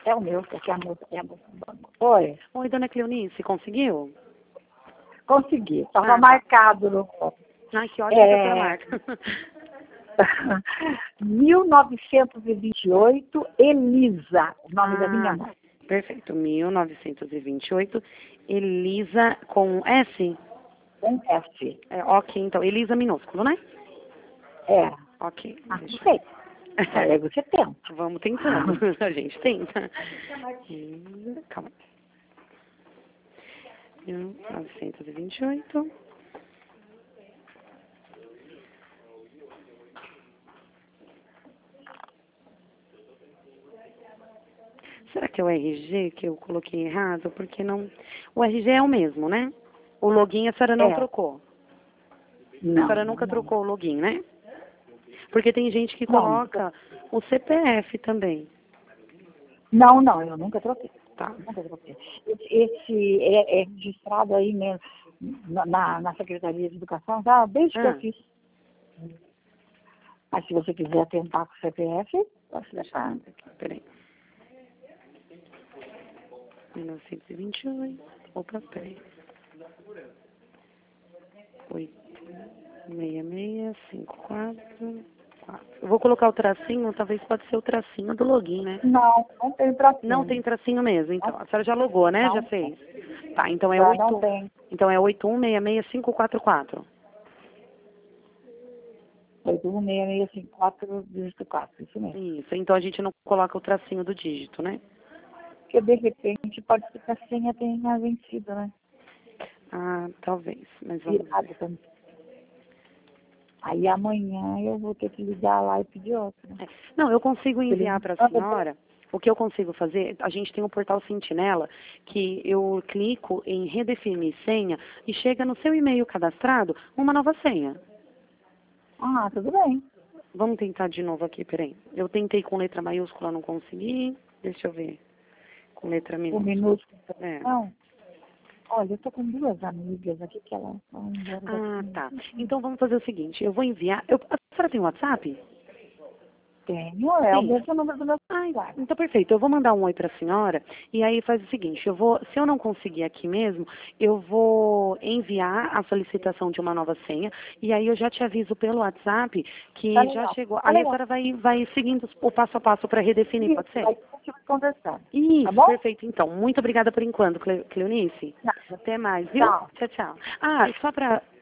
É o meu, que é a moça, é a moça do banco. Oi, Oi, dona Cleonice, conseguiu? consegui. Estava Tá. marcado no... Ai, que ótimo que a senhora marca. 1928, Elisa, o nome da minha mãe. Perfeito. 1928, Elisa com S? Com F. Ok, então, Elisa minúsculo, né? É. Ok. Não sei. Aí você tenta. Vamos tentando. A gente tenta. Calma. 1928. Será que é o RG que eu coloquei errado? Porque não... O RG é o mesmo, né? O login a senhora não trocou. Não. A senhora nunca trocou o login, né? Porque tem gente que Não. coloca o CPF também. Não, eu nunca troquei. Tá. Nunca troquei. Esse é registrado aí mesmo na Secretaria de Educação, tá? Desde que eu fiz. Mas se você quiser tentar com o CPF, pode deixar. Peraí. 1928. Opa, peraí. 86654. Eu vou colocar o tracinho, talvez pode ser o tracinho do login, né? Não tem tracinho. Não tem tracinho mesmo, então. A senhora já logou, né? Não. Já fez? Tá, então é Já 8. não tem. Então é 8166544. 81654, dígito 4, isso mesmo. Isso, então a gente não coloca o tracinho do dígito, né? Porque de repente pode ser que a senha tenha vencido, né? Ah, talvez, mas vamos ver. Também. Aí amanhã eu vou ter que ligar lá e pedir outra. Não, eu consigo enviar para a senhora. O que eu consigo fazer, a gente tem um portal Sentinela que eu clico em redefinir senha e chega no seu e-mail cadastrado uma nova senha. Ah, tudo bem. Vamos tentar de novo aqui, peraí. Eu tentei com letra maiúscula, não consegui. Deixa eu ver. Com letra O minúscula. minúsculo. É. Não. Olha, eu tô com duas amigas aqui que elas vão embora daqui. Tá. Então vamos fazer o seguinte, eu vou enviar. A senhora tem WhatsApp? Tenho, é o Sim. mesmo número do meu celular. Então perfeito. Eu vou mandar um oi para a senhora e aí faz o seguinte, se eu não conseguir aqui mesmo, eu vou enviar a solicitação de uma nova senha e aí eu já te aviso pelo WhatsApp que Tá já legal. chegou. Tá Aí a legal. senhora vai seguindo o passo a passo para redefinir, pode ser? Aí a gente vai conversar. Isso, Tá bom? perfeito. Então, muito obrigada por enquanto, Cleonice. Nada. Até mais, viu? Tchau. Tchau, tchau. Ah, só para